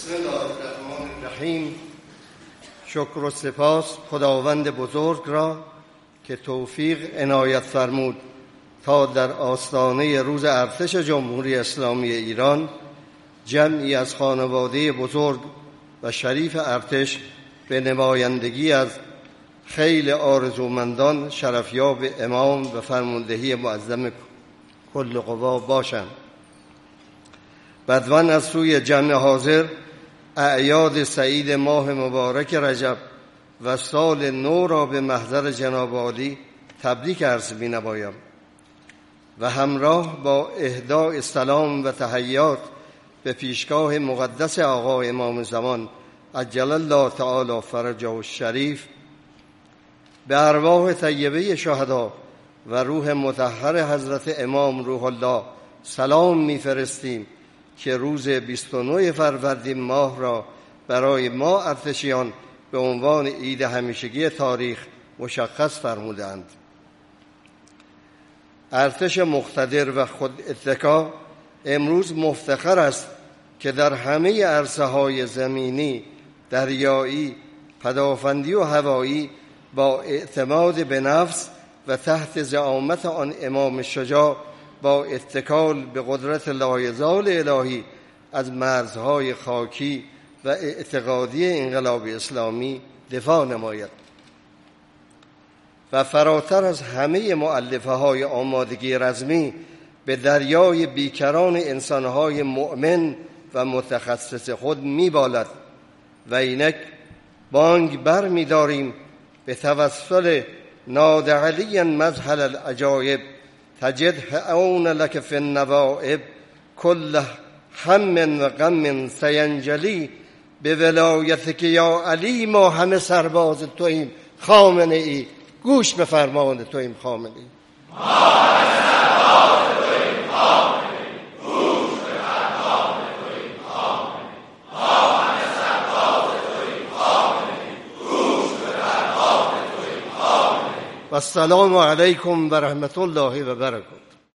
بسم الله الرحمن الرحیم. شکر و سپاس خداوند بزرگ را که توفیق عنایت فرمود تا در آستانه روز ارتش جمهوری اسلامی ایران جمعی از خانواده بزرگ و شریف ارتش به نمایندگی از خیل آرزومندان شرفیاب امام و فرماندهی معظم کل قوا باشند. بدوان از سوی جمع حاضر اعیاد سعید ماه مبارک رجب و سال نو را به محضر جناب عالی تبریک عرض می‌نمایم و همراه با اهداء سلام و تحیات به پیشگاه مقدس آقا امام زمان عجل الله تعالی فرجه الشریف به ارواح طیبه شهدا و روح مطهر حضرت امام روح الله سلام می‌فرستیم که روز 29 فروردین ماه را برای ما ارتشیان به عنوان عید همیشگی تاریخ مشخص فرمودند. ارتش مقتدر و خود اتکا امروز مفتخر است که در همه عرصه‌های زمینی، دریایی، پدافندی و هوایی با اعتماد به نفس و تحت زعامت آن امام شجاع با اتکال به قدرت لایزال الهی از مرزهای خاکی و اعتقادی انقلاب اسلامی دفاع نماید و فراتر از همه مؤلفه‌های آمادگی رزمی به دریای بیکران انسانهای مؤمن و متخصص خود می‌بالد و اینک بانگ بر می‌داریم به توسل ناد علی مذهل العجایب تجد اون لک فی النوائب کل هم و غم سینجلی به ولایتک یا علی ما همه سرباز توییم خامنه ای. گوش به فرمان توییم خامنه ای. ما همه سرباز توییم خامنه ای. گوش به فرمان توییم خامنه ای. ما همه سرباز توییم خامنه ای. گوش به فرمان توییم خامنه ای. و السلام علیکم و رحمت الله و برکاته.